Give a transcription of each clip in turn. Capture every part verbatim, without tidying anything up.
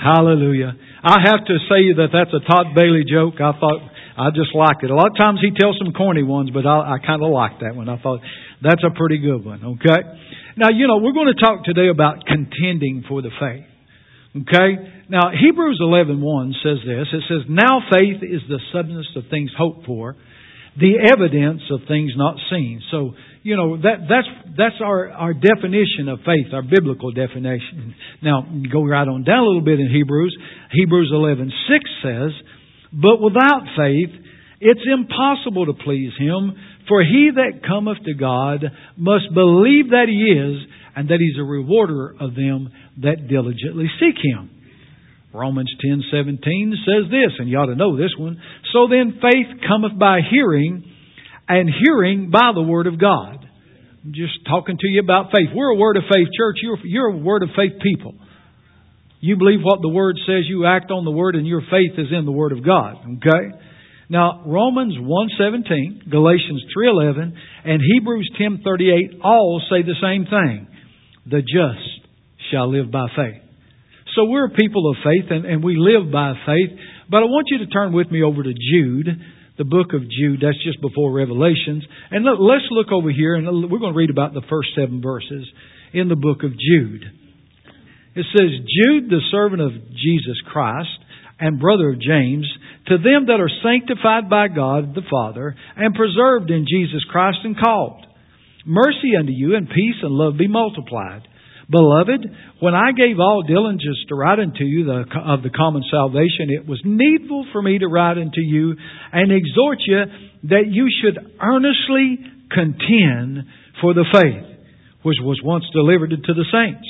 Hallelujah. I have to say that that's a Todd Bailey joke. I thought, I just like it. A lot of times he tells some corny ones, but I, I kind of like that one. I thought, that's a pretty good one. Okay? Now, you know, we're going to talk today about contending for the faith. Okay? Now, Hebrews eleven one says this. It says, now faith is the substance of things hoped for, the evidence of things not seen. So, you know, that that's that's our, our definition of faith, our biblical definition. Now, you go right on down a little bit in Hebrews. Hebrews eleven six says, but without faith, it's impossible to please Him, for he that cometh to God must believe that He is, and that He's a rewarder of them that diligently seek Him. Romans ten seventeen says this, and you ought to know this one. So then faith cometh by hearing, and hearing by the Word of God. I'm just talking to you about faith. We're a Word of Faith church. You're, you're a Word of Faith people. You believe what the Word says, you act on the Word, and your faith is in the Word of God. Okay? Now, Romans one seventeen, Galatians three eleven, and Hebrews ten thirty-eight all say the same thing. The just shall live by faith. So we're a people of faith, and, and we live by faith. But I want you to turn with me over to Jude, the book of Jude. That's just before Revelations. And look, let's look over here, and we're going to read about the first seven verses in the book of Jude. It says, Jude, the servant of Jesus Christ, and brother of James, to them that are sanctified by God the Father, and preserved in Jesus Christ and called. Mercy unto you, and peace and love be multiplied. Beloved, when I gave all diligence to write unto you the, of the common salvation, it was needful for me to write unto you and exhort you that you should earnestly contend for the faith which was once delivered to the saints.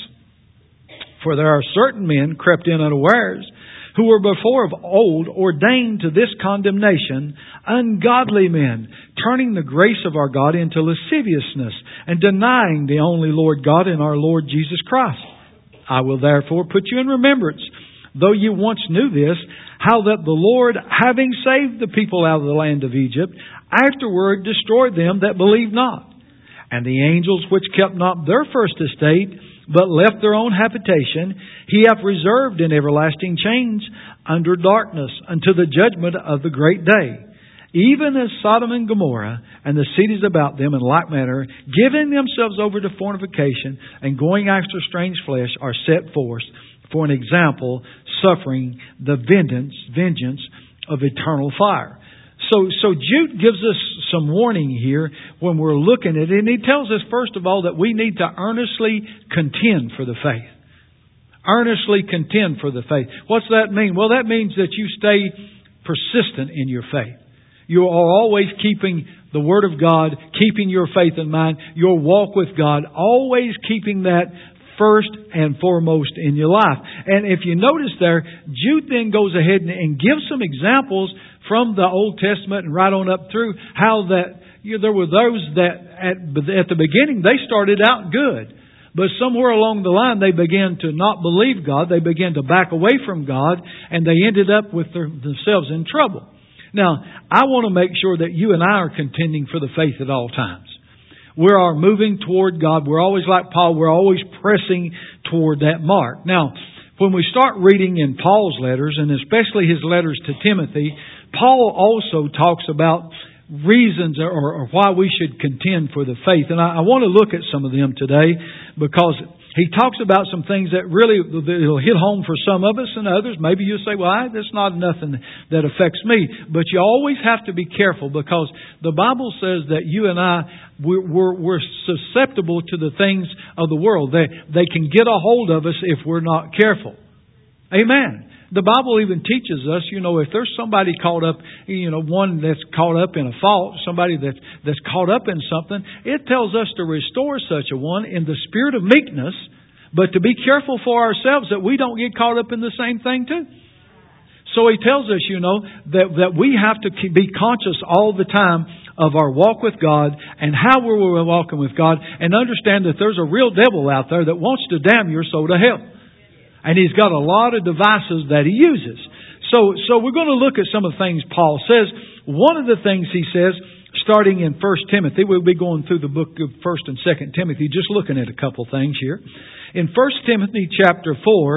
For there are certain men crept in unawares, who were before of old ordained to this condemnation, ungodly men, turning the grace of our God into lasciviousness, and denying the only Lord God and our Lord Jesus Christ. I will therefore put you in remembrance, though you once knew this, how that the Lord, having saved the people out of the land of Egypt, afterward destroyed them that believed not. And the angels which kept not their first estate, but left their own habitation, He hath reserved in everlasting chains under darkness unto the judgment of the great day. Even as Sodom and Gomorrah and the cities about them in like manner, giving themselves over to fornication and going after strange flesh, are set forth for an example, suffering the vengeance, vengeance of eternal fire. So, so Jude gives us some warning here when we're looking at it. And he tells us, first of all, that we need to earnestly contend for the faith. Earnestly contend for the faith. What's that mean? Well, that means that you stay persistent in your faith. You are always keeping the Word of God, keeping your faith in mind, your walk with God, always keeping that first and foremost in your life. And if you notice there, Jude then goes ahead and gives some examples from the Old Testament and right on up through how that you know, there were those that at, at the beginning they started out good. But somewhere along the line they began to not believe God. They began to back away from God, and they ended up with their, themselves in trouble. Now, I want to make sure that you and I are contending for the faith at all times. We are moving toward God. We're always like Paul. We're always pressing toward that mark. Now, when we start reading in Paul's letters, and especially his letters to Timothy, Paul also talks about reasons or, or why we should contend for the faith. And I, I want to look at some of them today because he talks about some things that really will hit home for some of us and others. Maybe you'll say, well, I, that's not nothing that affects me. But you always have to be careful because the Bible says that you and I, we're, we're, we're susceptible to the things of the world. They, they can get a hold of us if we're not careful. Amen. The Bible even teaches us, you know, if there's somebody caught up, you know, one that's caught up in a fault, somebody that's, that's caught up in something, it tells us to restore such a one in the spirit of meekness, but to be careful for ourselves that we don't get caught up in the same thing too. So he tells us, you know, that, that we have to be conscious all the time of our walk with God and how we're walking with God, and understand that there's a real devil out there that wants to damn your soul to hell. And he's got a lot of devices that he uses. So, so we're going to look at some of the things Paul says. One of the things he says, starting in First Timothy, we'll be going through the book of First and Second Timothy, just looking at a couple things here. In First Timothy chapter four,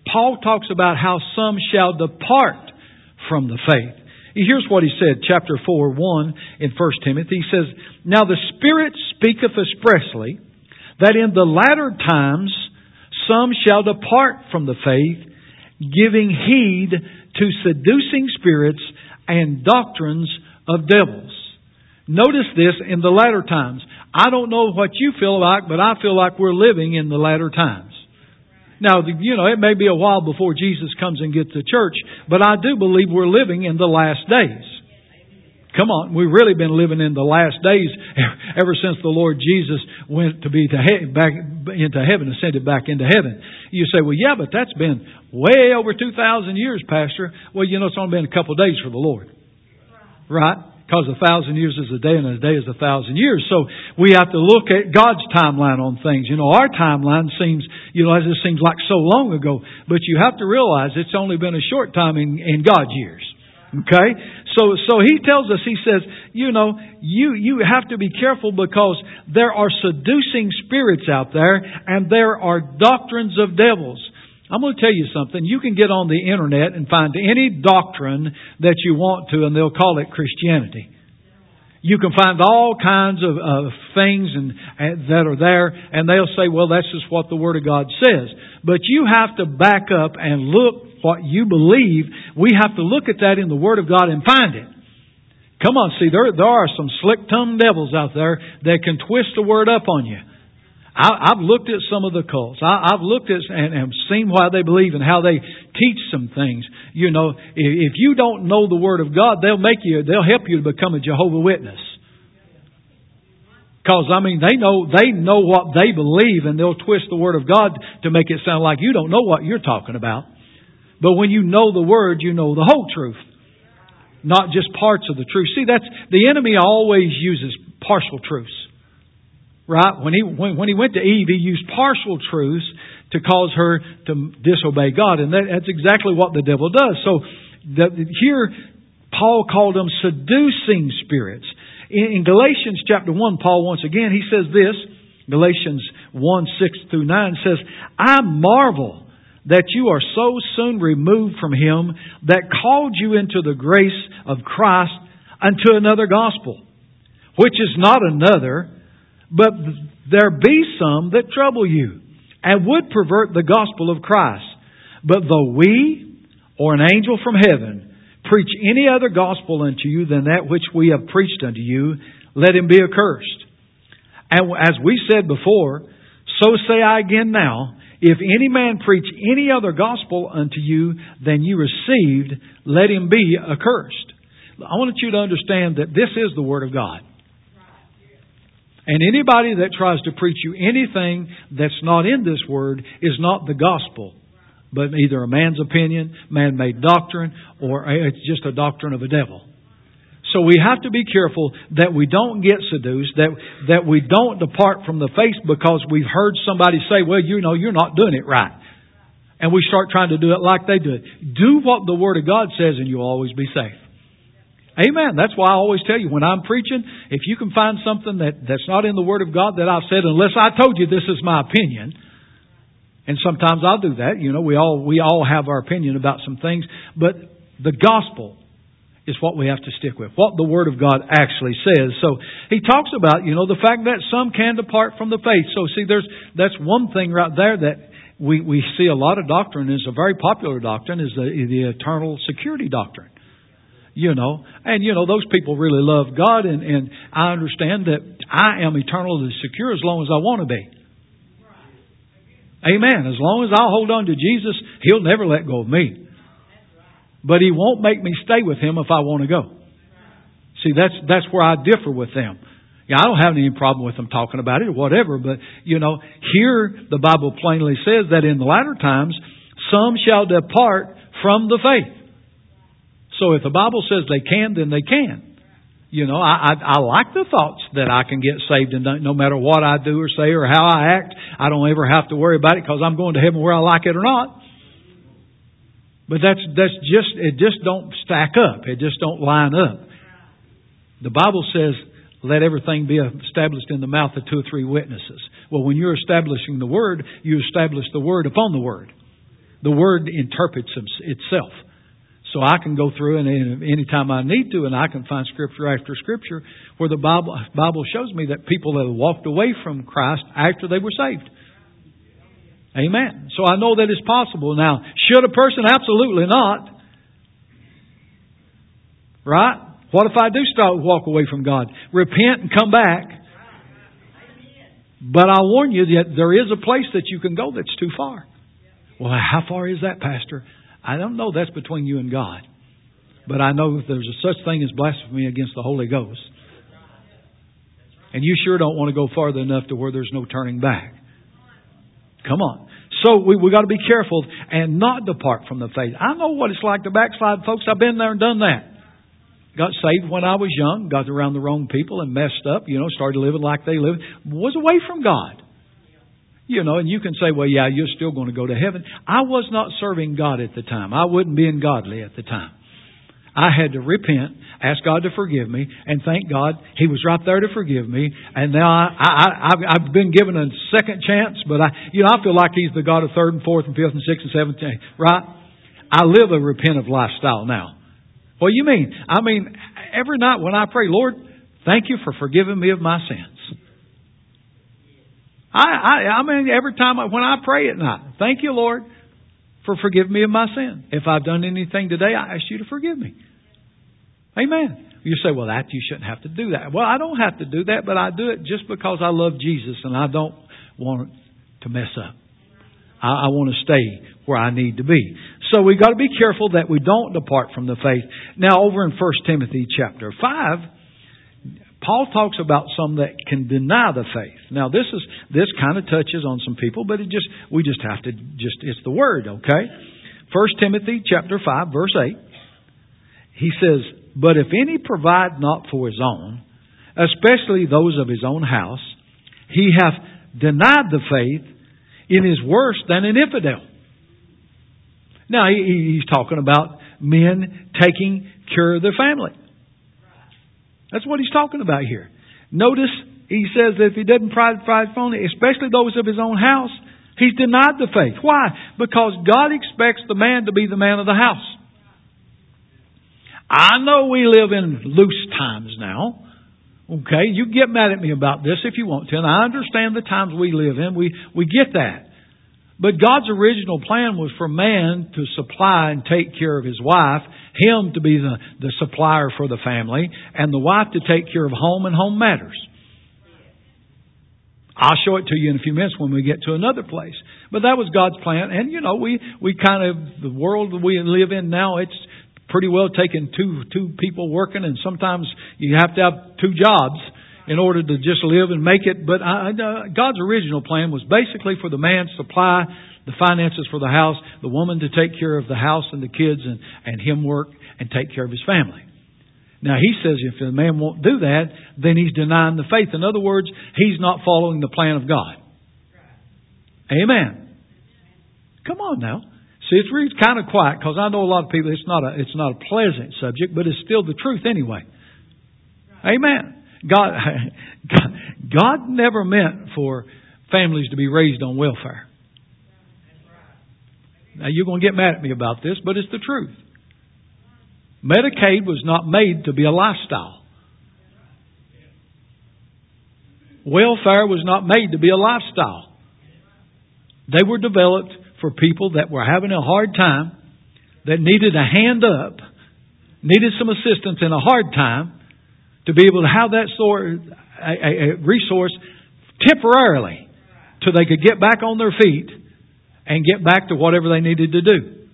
Paul talks about how some shall depart from the faith. Here's what he said, chapter four, one in First Timothy. He says, Now the Spirit speaketh expressly that in the latter times some shall depart from the faith, giving heed to seducing spirits and doctrines of devils. Notice this, in the latter times. I don't know what you feel like, but I feel like we're living in the latter times. Now, you know, it may be a while before Jesus comes and gets the church, but I do believe we're living in the last days. Come on, we've really been living in the last days ever since the Lord Jesus went to be to he- back into heaven, ascended back into heaven. You say, well, yeah, but that's been way over two thousand years, Pastor. Well, you know, it's only been a couple of days for the Lord. Right? Because a thousand years is a day and a day is a thousand years. So we have to look at God's timeline on things. You know, our timeline seems, you know, it just seems like so long ago. But you have to realize it's only been a short time in, in God's years. Okay? So, so he tells us, he says, you know, you, you have to be careful because there are seducing spirits out there and there are doctrines of devils. I'm going to tell you something. You can get on the internet and find any doctrine that you want to, and they'll call it Christianity. You can find all kinds of, of things and, and that are there, and they'll say, well, that's just what the Word of God says. But you have to back up and look what you believe. We have to look at that in the Word of God and find it. Come on, see, there, there are some slick-tongued devils out there that can twist the Word up on you. I, I've looked at some of the cults. I, I've looked at and, and seen why they believe and how they teach some things. You know, if, if you don't know the Word of God, they'll make you, they'll help you to become a Jehovah's Witness. Because, I mean, they know, they know what they believe and they'll twist the Word of God to make it sound like you don't know what you're talking about. But when you know the Word, you know the whole truth. Not just parts of the truth. See, that's, the enemy always uses partial truths. Right? When he when, when he went to Eve, he used partial truths to cause her to disobey God. And that, that's exactly what the devil does. So the, here, Paul called them seducing spirits. In, in Galatians chapter one, Paul once again, he says this, Galatians one, six through nine says, I marvel that you are so soon removed from Him that called you into the grace of Christ unto another gospel, which is not another, but there be some that trouble you, and would pervert the gospel of Christ. But though we, or an angel from heaven, preach any other gospel unto you than that which we have preached unto you, let him be accursed. And as we said before, so say I again now, if any man preach any other gospel unto you than you received, let him be accursed. I want you to understand that this is the Word of God. And anybody that tries to preach you anything that's not in this Word is not the gospel, but either a man's opinion, man-made doctrine, or it's just a doctrine of a devil. So we have to be careful that we don't get seduced, that that we don't depart from the faith because we've heard somebody say, well, you know, you're not doing it right. And we start trying to do it like they do it. Do what the Word of God says and you'll always be safe. Amen. That's why I always tell you when I'm preaching, if you can find something that, that's not in the Word of God that I've said, unless I told you this is my opinion, and sometimes I'll do that. You know, we all we all have our opinion about some things, but the gospel is what we have to stick with, what the Word of God actually says. So he talks about, you know, the fact that some can depart from the faith. So see, there's that's one thing right there that we, we see a lot of doctrine, is a very popular doctrine, is the, the eternal security doctrine. You know, and you know, those people really love God, and, and I understand that I am eternally secure as long as I want to be. Amen. As long as I hold on to Jesus, He'll never let go of me. But He won't make me stay with Him if I want to go. See, that's that's where I differ with them. Yeah, I don't have any problem with them talking about it or whatever, but you know, here the Bible plainly says that in the latter times some shall depart from the faith. So if the Bible says they can, then they can. You know, I, I, I like the thoughts that I can get saved, and no matter what I do or say or how I act, I don't ever have to worry about it because I'm going to heaven whether I like it or not. But that's that's just it just don't stack up. It just don't line up. The Bible says, "Let everything be established in the mouth of two or three witnesses." Well, when you're establishing the Word, you establish the Word upon the Word. the Word interprets itself. So I can go through and anytime I need to, and I can find Scripture after Scripture where the Bible, Bible shows me that people that walked away from Christ after they were saved. Amen. So I know that it's possible. Now, should a person? Absolutely not. Right? What if I do start to walk away from God? Repent and come back. But I warn you that there is a place that you can go that's too far. Well, how far is that, Pastor? I don't know. That's between you and God. But I know that there's a such thing as blasphemy against the Holy Ghost. And you sure don't want to go farther enough to where there's no turning back. Come on. So we we got to be careful and not depart from the faith. I know what it's like to backslide, folks. I've been there and done that. Got saved when I was young, got around the wrong people and messed up, you know, started living like they lived. Was away from God. You know, and you can say, well, yeah, you're still going to go to heaven. I was not serving God at the time. I wasn't being godly at the time. I had to repent, ask God to forgive me, and thank God He was right there to forgive me. And now I, I, I've, I've been given a second chance, but I, you know, I feel like He's the God of third and fourth and fifth and sixth and seventh, right? I live a repentive lifestyle now. What do you mean? I mean, every night when I pray, Lord, thank you for forgiving me of my sins. I, I, I mean, every time I, when I pray at night, thank you, Lord, for forgiving me of my sin. If I've done anything today, I ask you to forgive me. Amen. You say, well, that you shouldn't have to do that. Well, I don't have to do that, but I do it just because I love Jesus and I don't want to mess up. I, I want to stay where I need to be. So we've got to be careful that we don't depart from the faith. Now, over in First Timothy chapter five, Paul talks about some that can deny the faith. Now, this is this kind of touches on some people, but it just we just have to just it's the word, okay? First Timothy chapter five, verse eight. He says, "But if any provide not for his own, especially those of his own house, he hath denied the faith, and is worse than an infidel." Now, he, he's talking about men taking care of their family. That's what he's talking about here. Notice he says that if he doesn't provide for it, especially those of his own house, he's denied the faith. Why? Because God expects the man to be the man of the house. I know we live in loose times now. Okay, you get mad at me about this if you want to, and I understand the times we live in. We we get that. But God's original plan was for man to supply and take care of his wife, him to be the, the supplier for the family, and the wife to take care of home and home matters. I'll show it to you in a few minutes when we get to another place. But that was God's plan. And, you know, we, we kind of, the world we live in now, it's pretty well taking two two people working, and sometimes you have to have two jobs in order to just live and make it. But I, uh, God's original plan was basically for the man to supply the finances for the house, the woman to take care of the house and the kids, and, and him work and take care of his family. Now, he says if the man won't do that, then he's denying the faith. In other words, he's not following the plan of God. Amen. Come on now. See, it's really kind of quiet because I know a lot of people, it's not a, it's not a pleasant subject, but it's still the truth anyway. Amen. God, God never meant for families to be raised on welfare. Now, you're going to get mad at me about this, but it's the truth. Medicaid was not made to be a lifestyle. Welfare was not made to be a lifestyle. They were developed for people that were having a hard time, that needed a hand up, needed some assistance in a hard time, to be able to have that sort a, a, a resource temporarily till they could get back on their feet and get back to whatever they needed to do.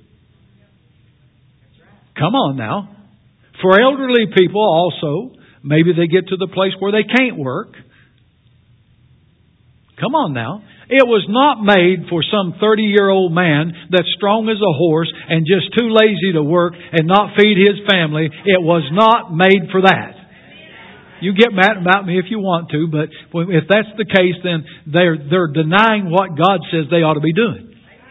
Come on now. For elderly people also, maybe they get to the place where they can't work. Come on now. It was not made for some thirty-year-old man that's strong as a horse and just too lazy to work and not feed his family. It was not made for that. You get mad about me if you want to, but if that's the case, then they're they're denying what God says they ought to be doing.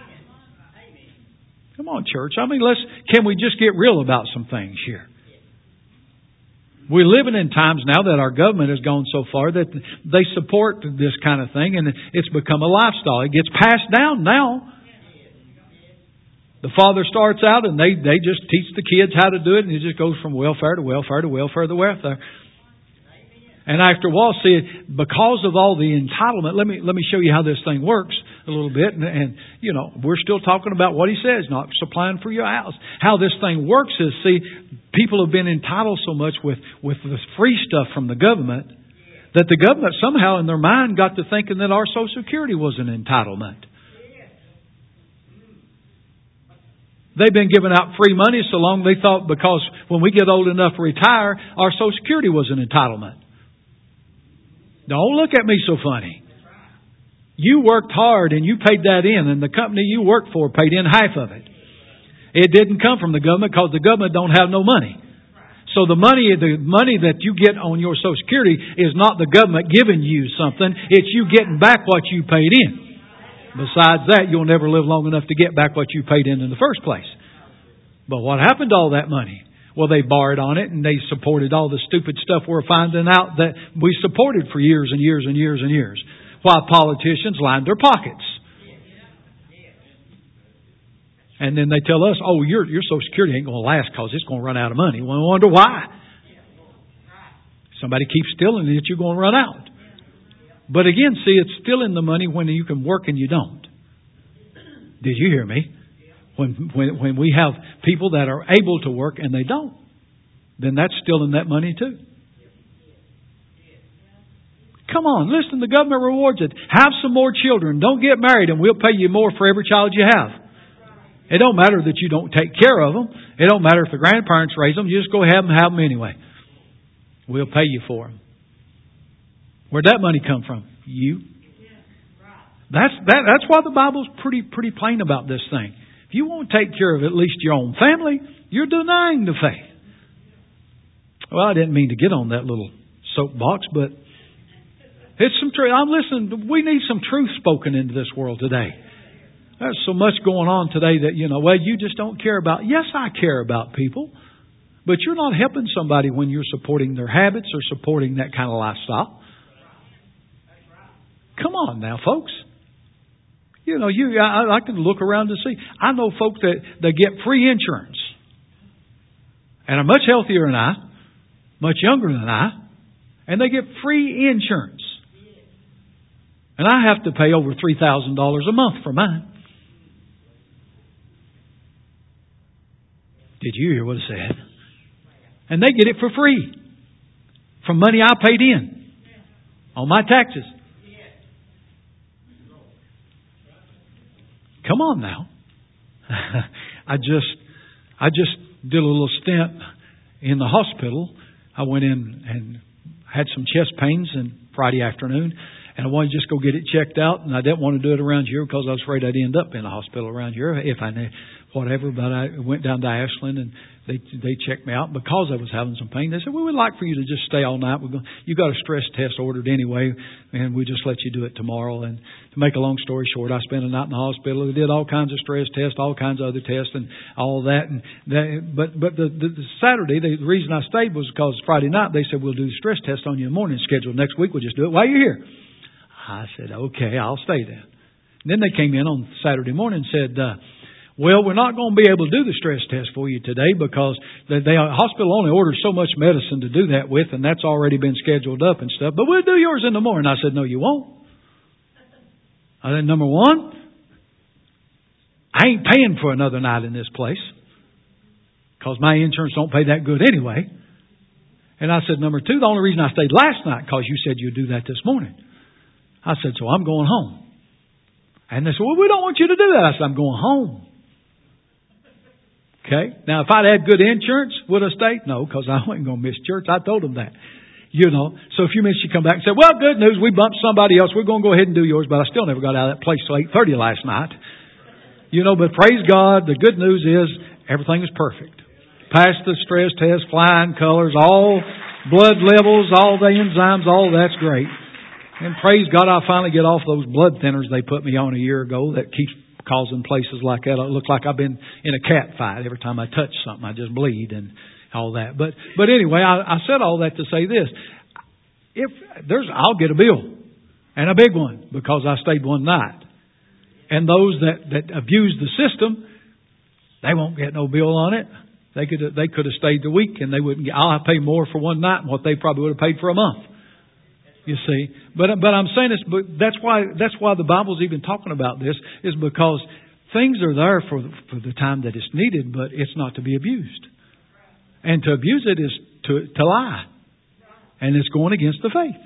Come on, church. I mean, let's can we just get real about some things here? We're living in times now that our government has gone so far that they support this kind of thing, and it's become a lifestyle. It gets passed down now. The father starts out and they, they just teach the kids how to do it, and it just goes from welfare to welfare to welfare to welfare. And after a while, see, because of all the entitlement, let me let me show you how this thing works a little bit. And, and you know, we're still talking about what he says, not supplying for your house. How this thing works is, see, people have been entitled so much with, with the free stuff from the government that the government somehow in their mind got to thinking that our Social Security was an entitlement. They've been giving out free money so long they thought because when we get old enough to retire, our Social Security was an entitlement. Don't look at me so funny. You worked hard and you paid that in, and the company you worked for paid in half of it. It didn't come from the government because the government don't have no money. So the money, the money that you get on your Social Security is not the government giving you something. It's you getting back what you paid in. Besides that, you'll never live long enough to get back what you paid in in the first place. But what happened to all that money? Well, they borrowed on it and they supported all the stupid stuff we're finding out that we supported for years and years and years and years. While politicians lined their pockets. And then they tell us, oh, your, your Social Security ain't going to last because it's going to run out of money. Well, I wonder why. Somebody keeps stealing it, you're going to run out. But again, see, it's stealing the money when you can work and you don't. Did you hear me? When, when, when we have people that are able to work and they don't, then that's stealing that money too. Come on, listen, the government rewards it. Have some more children. Don't get married and we'll pay you more for every child you have. It don't matter that you don't take care of them. It don't matter if the grandparents raise them. You just go have them, have them anyway. We'll pay you for them. Where'd that money come from? You. That's that. That's why the Bible's pretty pretty plain about this thing. If you won't take care of at least your own family, you're denying the faith. Well, I didn't mean to get on that little soapbox, but it's some truth. I'm listening. We need some truth spoken into this world today. There's so much going on today that, you know, well, you just don't care about. Yes, I care about people. But you're not helping somebody when you're supporting their habits or supporting that kind of lifestyle. Come on now, folks. You know, you I, I can look around and see. I know folks that, that get free insurance and are much healthier than I, much younger than I, and they get free insurance. And I have to pay over three thousand dollars a month for mine. Did you hear what it said? And they get it for free from money I paid in on my taxes. Come on now. I just I just did a little stint in the hospital. I went in and had some chest pains on Friday afternoon, and I wanted to just go get it checked out, and I didn't want to do it around here because I was afraid I'd end up in a hospital around here if I knew whatever. But I went down to Ashland and they they checked me out because I was having some pain. They said, "We would like for you to just stay all night. We're going, you got a stress test ordered anyway, and we just let you do it tomorrow." And to make a long story short, I spent a night in the hospital. They did all kinds of stress tests, all kinds of other tests, and all that. And they, but but the, the, the Saturday, the, the reason I stayed was because Friday night they said we'll do the stress test on you in the morning schedule. Next week we'll just do it while you're here. I said, "Okay, I'll stay then." And then they came in on Saturday morning and said, Uh, Well, we're not going to be able to do the stress test for you today because the, the hospital only orders so much medicine to do that with, and that's already been scheduled up and stuff. But we'll do yours in the morning. I said, "No, you won't." I said, "Number one, I ain't paying for another night in this place because my insurance don't pay that good anyway." And I said, "Number two, the only reason I stayed last night because you said you'd do that this morning." I said, "So I'm going home." And they said, "Well, we don't want you to do that." I said, "I'm going home." Okay. Now, if I'd had good insurance, would I stay? No, because I wasn't going to miss church. I told them that. You know, so a few minutes you come back and say, "Well, good news, we bumped somebody else. We're going to go ahead and do yours." But I still never got out of that place till eight thirty last night. You know, but praise God, the good news is everything is perfect. Passed the stress test, flying colors, all blood levels, all the enzymes, all that's great. And praise God, I finally get off those blood thinners they put me on a year ago that keeps causing places like that. It looks like I've been in a cat fight. Every time I touch something, I just bleed and all that. But but anyway, I, I said all that to say this. If there's, I'll get a bill, and a big one, because I stayed one night. And those that, that abuse the system, They won't get no bill on it. They could they could have stayed the week and they wouldn't get. I'll pay more for one night than what they probably would have paid for a month. You see, but but I'm saying this, but that's why that's why the Bible's even talking about this, is because things are there for for the time that it's needed, but it's not to be abused. And to abuse it is to to lie, and it's going against the faith.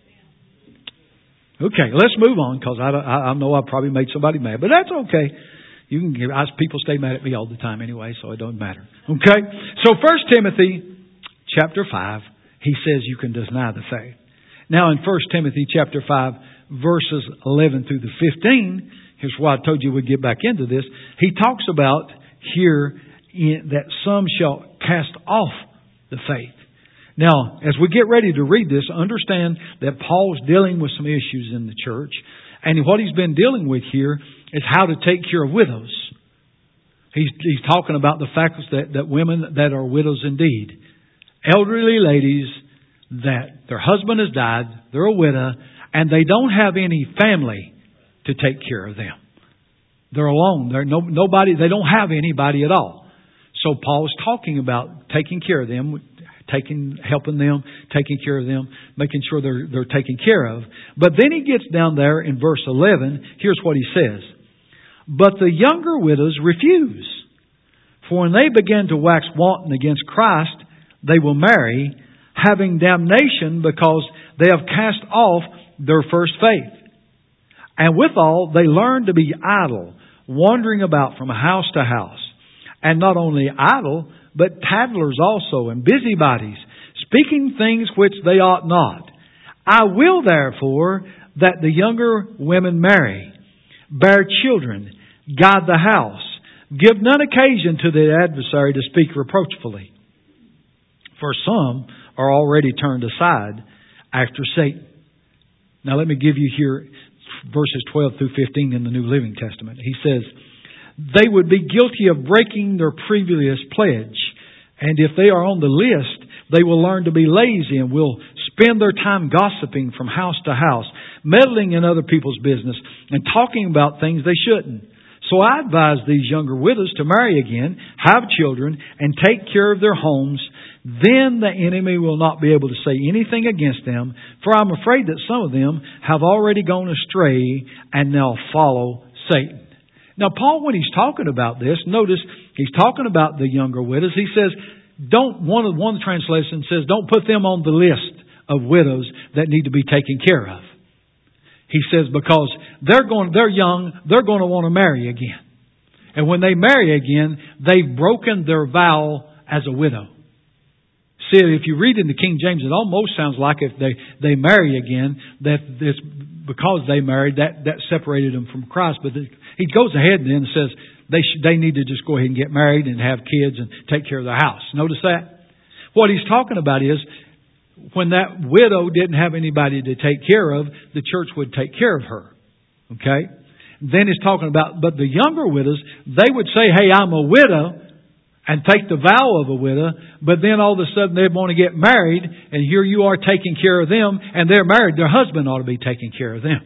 Okay, let's move on, because I, I I know I probably made somebody mad, but that's okay. You can give. I, people stay mad at me all the time anyway, so it doesn't matter. Okay, so First Timothy chapter five, he says you can deny the faith. Now in First Timothy chapter five, verses eleven through the fifteen, here's why I told you we'd get back into this. He talks about here in, that some shall cast off the faith. Now, as we get ready to read this, understand that Paul's dealing with some issues in the church. And what he's been dealing with here is how to take care of widows. He's, he's talking about the fact that, that women that are widows indeed, elderly ladies that their husband has died, they're a widow, and they don't have any family to take care of them. They're alone. They're no, nobody. They don't have anybody at all. So Paul is talking about taking care of them, taking, helping them, taking care of them, making sure they're they're taken care of. But then he gets down there in verse eleven. Here's what he says: "But the younger widows refuse, for when they begin to wax wanton against Christ, they will marry, having damnation because they have cast off their first faith. And withal, they learn to be idle, wandering about from house to house. And not only idle, but tattlers also, and busybodies, speaking things which they ought not. I will therefore that the younger women marry, bear children, guide the house, give none occasion to the adversary to speak reproachfully. For some are already turned aside after Satan." Now let me give you here verses twelve through fifteen in the New Living Testament. He says, "They would be guilty of breaking their previous pledge. And if they are on the list, they will learn to be lazy and will spend their time gossiping from house to house, meddling in other people's business and talking about things they shouldn't. So I advise these younger widows to marry again, have children, and take care of their homes. Then the enemy will not be able to say anything against them, for I'm afraid that some of them have already gone astray and now follow Satan." Now, Paul, when he's talking about this, notice he's talking about the younger widows. He says, don't, one of one translation says, don't put them on the list of widows that need to be taken care of. He says, because they're going, they're young, they're going to want to marry again. And when they marry again, they've broken their vow as a widow. See, if you read in the King James, it almost sounds like if they, they marry again, that it's because they married, that, that separated them from Christ. But the, he goes ahead and then says they should, they need to just go ahead and get married and have kids and take care of their house. Notice that? What he's talking about is when that widow didn't have anybody to take care of, the church would take care of her. Okay? Then he's talking about, but the younger widows, they would say, hey, I'm a widow, and take the vow of a widow, but then all of a sudden they want to get married, and here you are taking care of them, and they're married. Their husband ought to be taking care of them.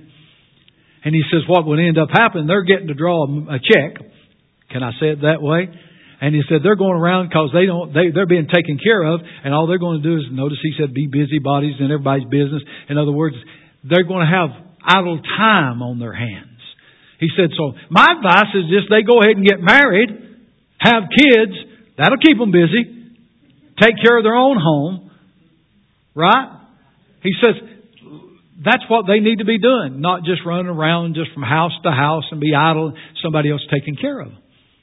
And he says what would end up happening, they're getting to draw a check. Can I say it that way? And he said they're going around because they don't, they, they're being taken care of, and all they're going to do is, notice he said, be busybodies in everybody's business. In other words, they're going to have idle time on their hands. He said, so my advice is just they go ahead and get married, have kids. That'll keep them busy. Take care of their own home. Right? He says that's what they need to be doing. Not just running around just from house to house and be idle. Somebody else taking care of them.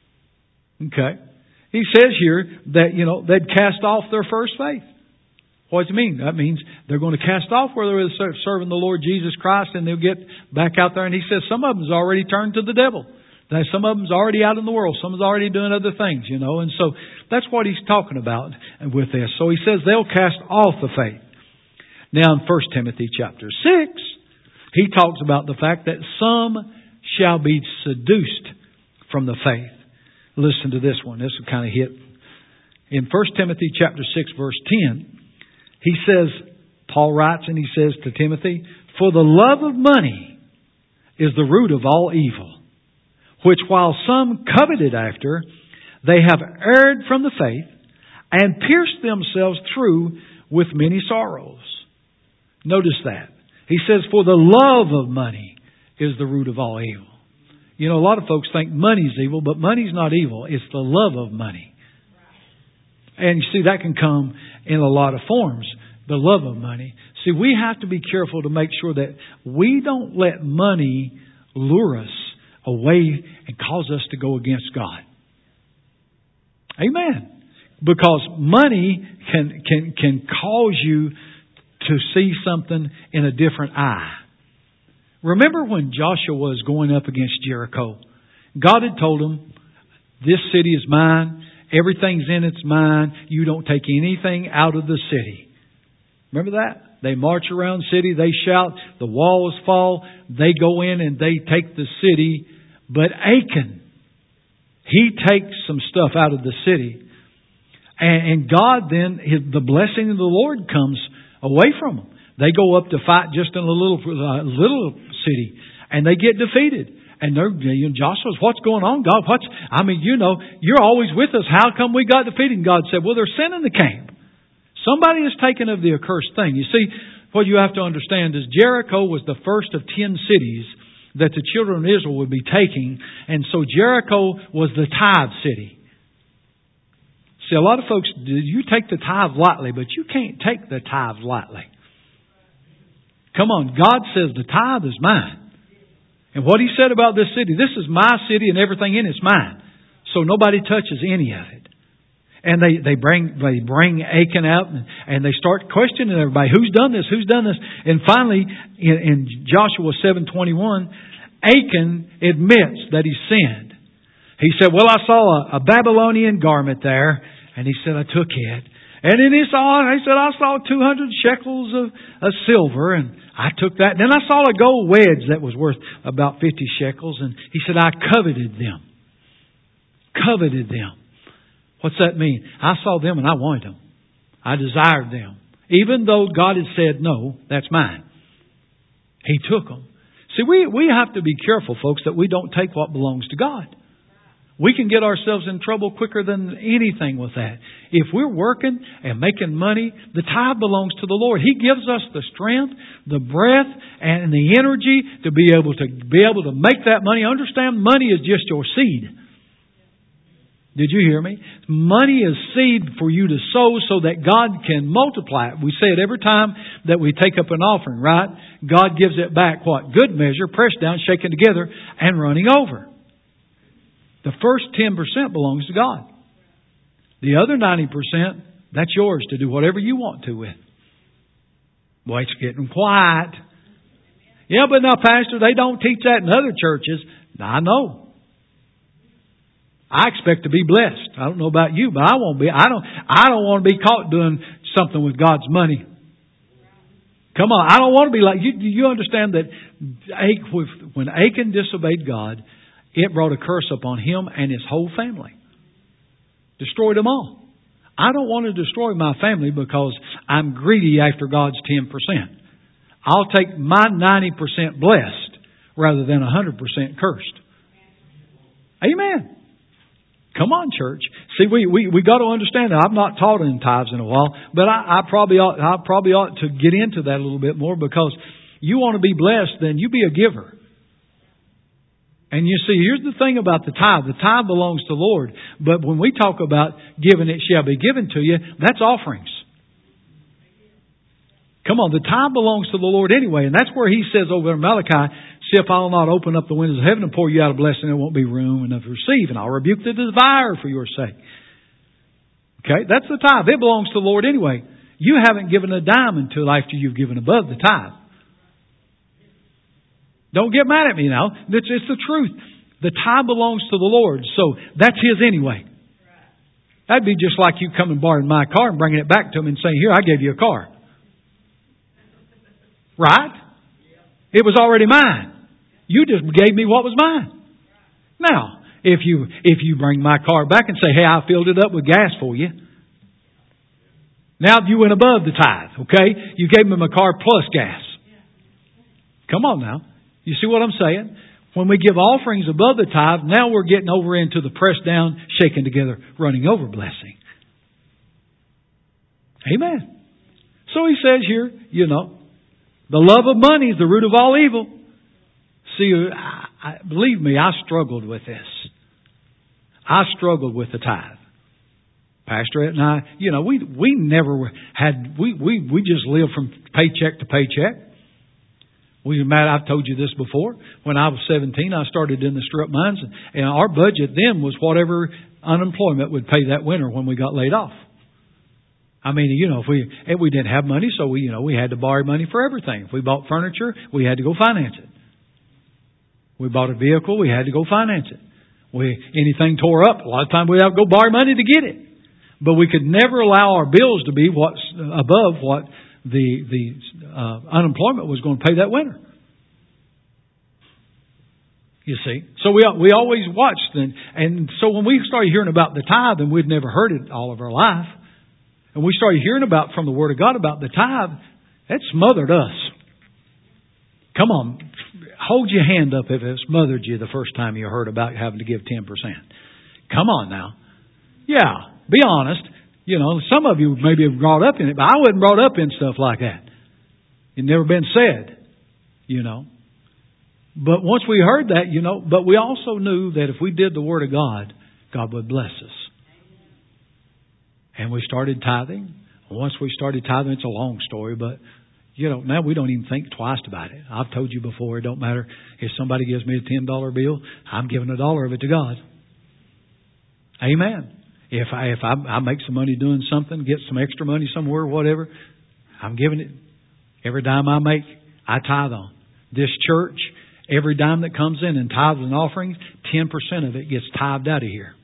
Okay. He says here that, you know, they'd cast off their first faith. What does it mean? That means they're going to cast off where they were serving the Lord Jesus Christ, and they'll get back out there. And he says some of them's already turned to the devil. Some of them's already out in the world. Some is already doing other things, you know. And so that's what he's talking about with this. So he says they'll cast off the faith. Now in First Timothy chapter six, he talks about the fact that some shall be seduced from the faith. Listen to this one. This will kind of hit. In First Timothy chapter six, verse ten, he says, Paul writes and he says to Timothy, "For the love of money is the root of all evil, which while some coveted after, They have erred from the faith and pierced themselves through with many sorrows. Notice that. He says, for the love of money is the root of all evil. You know, a lot of folks think money's evil, but money's not evil. It's the love of money. And you see, that can come in a lot of forms. The love of money. See, we have to be careful to make sure that we don't let money lure us away and cause us to go against God. Amen. Because money can can can cause you to see something in a different eye. Remember when Joshua was going up against Jericho? God had told him, this city is mine. Everything's in it's mine. You don't take anything out of the city. Remember that? They march around the city. They shout. The walls fall. They go in and they take the city. But Achan, he takes some stuff out of the city. And God then, the blessing of the Lord comes away from them. They go up to fight just in a little uh, little city. And they get defeated. And they're, you know, Joshua's, what's going on, God? What's, I mean, you know, you're always with us. How come we got defeated? And God said, well, there's sin in the camp. Somebody has taken of the accursed thing. You see, what you have to understand is Jericho was the first of ten cities that the children of Israel would be taking. And so Jericho was the tithe city. See, a lot of folks, you take the tithe lightly, but you can't take the tithe lightly. Come on, God says the tithe is mine. And what He said about this city, this is my city and everything in it's mine. So nobody touches any of it. And they, they bring they bring Achan out and, and they start questioning everybody. Who's done this? Who's done this? And finally, in, in Joshua seven twenty-one, Achan admits that he sinned. He said, well, I saw a, a Babylonian garment there. And he said, I took it. And then he saw, he said, I saw two hundred shekels of, of silver. And I took that. Then I saw a gold wedge that was worth about fifty shekels. And he said, I coveted them. Coveted them. What's that mean? I saw them and I wanted them. I desired them. Even though God had said, no, that's mine. He took them. See, we, we have to be careful, folks, that we don't take what belongs to God. We can get ourselves in trouble quicker than anything with that. If we're working and making money, the tithe belongs to the Lord. He gives us the strength, the breath, and the energy to be able to be able to make that money. Understand, money is just your seed. Did you hear me? Money is seed for you to sow so that God can multiply it. We say it every time that we take up an offering, right? God gives it back what? Good measure, pressed down, shaken together, and running over. The first ten percent belongs to God. The other ninety percent, that's yours to do whatever you want to with. Boy, it's getting quiet. Yeah, but now, Pastor, they don't teach that in other churches. I know. I expect to be blessed. I don't know about you, but I won't be. I don't. I don't want to be caught doing something with God's money. Come on, I don't want to be like you. You understand that when Achan disobeyed God, it brought a curse upon him and his whole family. Destroyed them all. I don't want to destroy my family because I'm greedy after God's ten percent. I'll take my ninety percent blessed rather than one hundred percent cursed. Amen. Come on, church. See, we, we, we got to understand that. I've not taught in tithes in a while, but I, I probably ought, I probably ought to get into that a little bit more because you want to be blessed, then you be a giver. And you see, here's the thing about the tithe. The tithe belongs to the Lord. But when we talk about giving, it shall be given to you, that's offerings. Come on, the tithe belongs to the Lord anyway. And that's where He says over in Malachi, see if I will not open up the windows of heaven and pour you out a blessing, there won't be room enough to receive. And I'll rebuke the devourer for your sake. Okay, that's the tithe. It belongs to the Lord anyway. You haven't given a dime until after you've given above the tithe. Don't get mad at me now. It's, it's the truth. The tithe belongs to the Lord. So that's His anyway. That'd be just like you coming and borrowing my car and bringing it back to Him and saying, here, I gave you a car. Right? It was already mine. You just gave me what was mine. Now, if you if you bring my car back and say, hey, I filled it up with gas for you. Now you went above the tithe, okay? You gave me my car plus gas. Come on now. You see what I'm saying? When we give offerings above the tithe, now we're getting over into the pressed down, shaken together, running over blessing. Amen. So he says here, you know, the love of money is the root of all evil. See, I, I, believe me, I struggled with this. I struggled with the tithe. Pastor Ed and I, you know, we we never had, we, we, we just lived from paycheck to paycheck. We, Matt, I've told you this before. When I was seventeen, I started in the strip mines, and our budget then was whatever unemployment would pay that winter when we got laid off. I mean, you know, if we if we didn't have money, so we, you know, we had to borrow money for everything. If we bought furniture, we had to go finance it. We bought a vehicle, we had to go finance it. We anything tore up, a lot of times we had to go borrow money to get it. But we could never allow our bills to be what's above what the the uh, unemployment was going to pay that winter. You see, so we we always watched, and and so when we started hearing about the tithe, and we'd never heard it all of our life, and we started hearing about from the Word of God about the tithe, that smothered us. Come on, hold your hand up if it smothered you the first time you heard about having to give ten percent. Come on now, yeah. Be honest. You know, some of you maybe have brought up in it, but I wasn't brought up in stuff like that. It never been said, you know. But once we heard that, you know, but we also knew that if we did the Word of God, God would bless us. And we started tithing. Once we started tithing, it's a long story, but, you know, now we don't even think twice about it. I've told you before, it don't matter if somebody gives me a ten dollar bill, I'm giving a dollar of it to God. Amen. If I if I, I make some money doing something, get some extra money somewhere, whatever, I'm giving it. Every dime I make, I tithe on. This church, every dime that comes in in tithes and offerings, ten percent of it gets tithed out of here.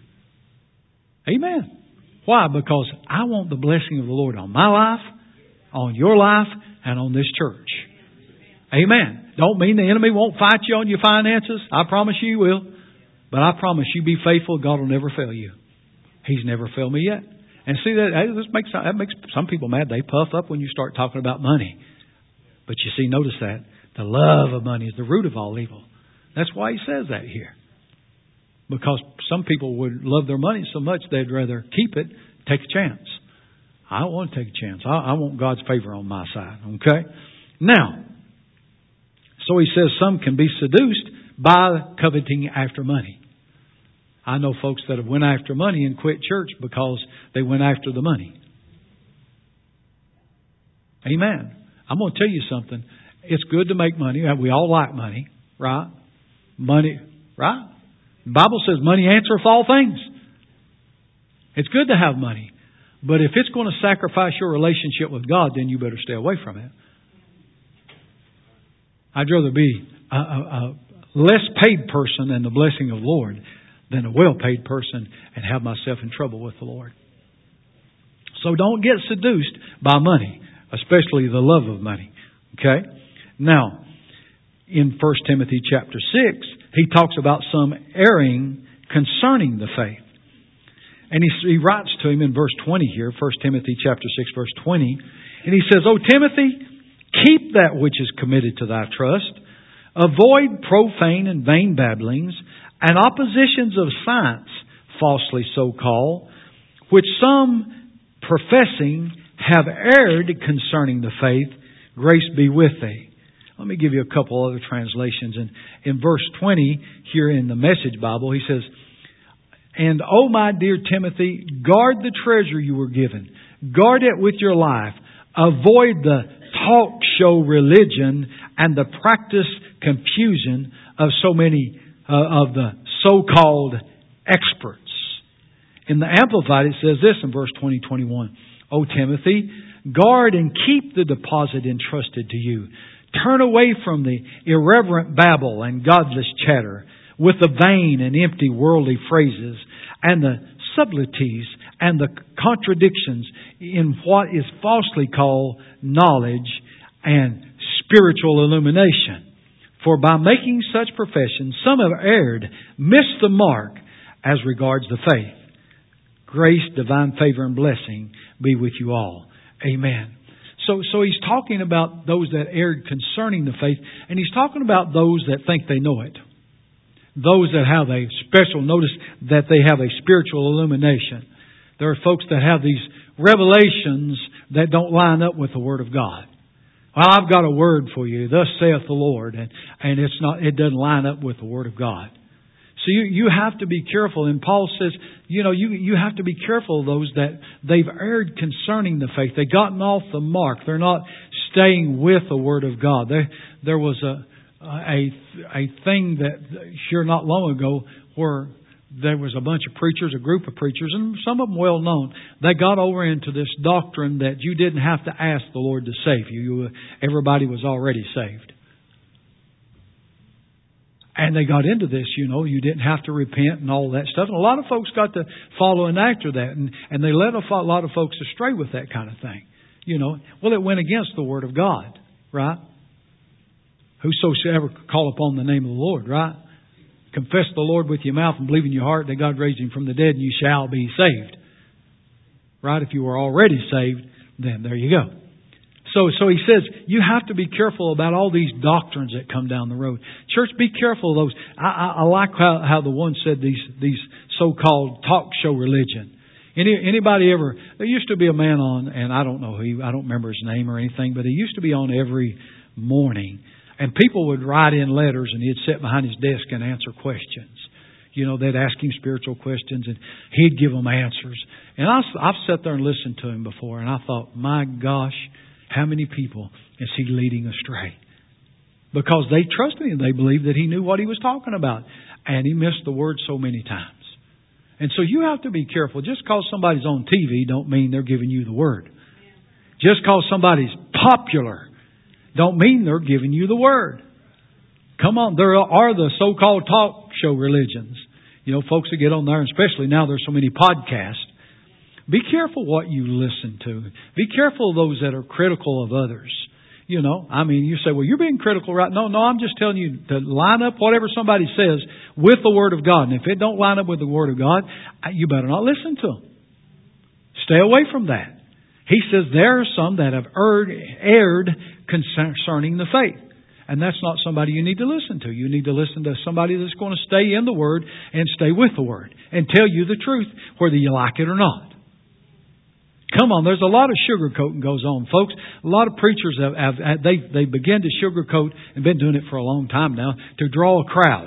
Amen. Why? Because I want the blessing of the Lord on my life, on your life, and on this church. Amen. Don't mean the enemy won't fight you on your finances. I promise you he will. But I promise you be faithful, God will never fail you. He's never failed me yet. And see, that that makes, that makes some people mad. They puff up when you start talking about money. But you see, notice that. The love of money is the root of all evil. That's why he says that here. Because some people would love their money so much they'd rather keep it, take a chance. I don't want to take a chance. I, I want God's favor on my side. Okay? Now, so he says some can be seduced by coveting after money. I know folks that have went after money and quit church because they went after the money. Amen. I'm going to tell you something. It's good to make money. We all like money, right? Money, right? The Bible says money answereth all things. It's good to have money. But if it's going to sacrifice your relationship with God, then you better stay away from it. I'd rather be a, a, a less paid person in the blessing of the Lord than a well-paid person and have myself in trouble with the Lord. So don't get seduced by money, especially the love of money. Okay? Now, in First Timothy chapter six, he talks about some erring concerning the faith. And he, he writes to him in verse twenty here, First Timothy chapter six, verse twenty. And he says, O Timothy, keep that which is committed to thy trust. Avoid profane and vain babblings, and oppositions of science, falsely so called, which some professing have erred concerning the faith. Grace be with thee. Let me give you a couple other translations. In, in verse twenty, here in the Message Bible, he says, And, O my dear Timothy, guard the treasure you were given. Guard it with your life. Avoid the talk show religion and the practice confusion of so many uh, of the so-called experts. In the Amplified, it says this in verse twenty, twenty-one. O Timothy, guard and keep the deposit entrusted to you. Turn away from the irreverent babble and godless chatter with the vain and empty worldly phrases and the subtleties and the contradictions in what is falsely called knowledge and spiritual illumination. For by making such professions, some have erred, missed the mark as regards the faith. Grace, divine favor, and blessing be with you all. Amen. So, so he's talking about those that erred concerning the faith, and he's talking about those that think they know it. Those that have a special, notice that they have a spiritual illumination. There are folks that have these revelations that don't line up with the Word of God. Well, I've got a word for you, thus saith the Lord, and, and it's not, it doesn't line up with the Word of God. So you, you have to be careful. And Paul says, you know, you, you have to be careful of those that they've erred concerning the faith. They've gotten off the mark. They're not staying with the Word of God. There, there was a, a, a thing that here not long ago where there was a bunch of preachers, a group of preachers, and some of them well known. They got over into this doctrine that you didn't have to ask the Lord to save you. you everybody was already saved. And they got into this, you know, you didn't have to repent and all that stuff. And a lot of folks got to following after that. And, and they led a lot of folks astray with that kind of thing. You know, well, it went against the Word of God, right? Whosoever call upon the name of the Lord, right? Confess the Lord with your mouth and believe in your heart that God raised Him from the dead and you shall be saved. Right? If you were already saved, then there you go. So, so he says, you have to be careful about all these doctrines that come down the road. Church, be careful of those. I, I, I like how, how the one said these, these so-called talk show religion. Any, anybody ever, there used to be a man on, and I don't know who, he, I don't remember his name or anything, but he used to be on every morning. And people would write in letters and he'd sit behind his desk and answer questions. You know, they'd ask him spiritual questions and he'd give them answers. And I, I've sat there and listened to him before and I thought, my gosh, how many people is he leading astray? Because they trusted him. They believed that he knew what he was talking about. And he missed the word so many times. And so you have to be careful. Just because somebody's on T V don't mean they're giving you the word. Just because somebody's popular don't mean they're giving you the Word. Come on, there are the so-called talk show religions. You know, folks that get on there, and especially now there's so many podcasts. Be careful what you listen to. Be careful of those that are critical of others. You know, I mean, you say, well, you're being critical, right? No, no, I'm just telling you to line up whatever somebody says with the Word of God. And if it don't line up with the Word of God, you better not listen to them. Stay away from that. He says there are some that have erred, erred concerning the faith. And that's not somebody you need to listen to. You need to listen to somebody that's going to stay in the Word and stay with the Word and tell you the truth, whether you like it or not. Come on, there's a lot of sugarcoating goes on, folks. A lot of preachers have, have they they begin to sugarcoat and been doing it for a long time now to draw a crowd.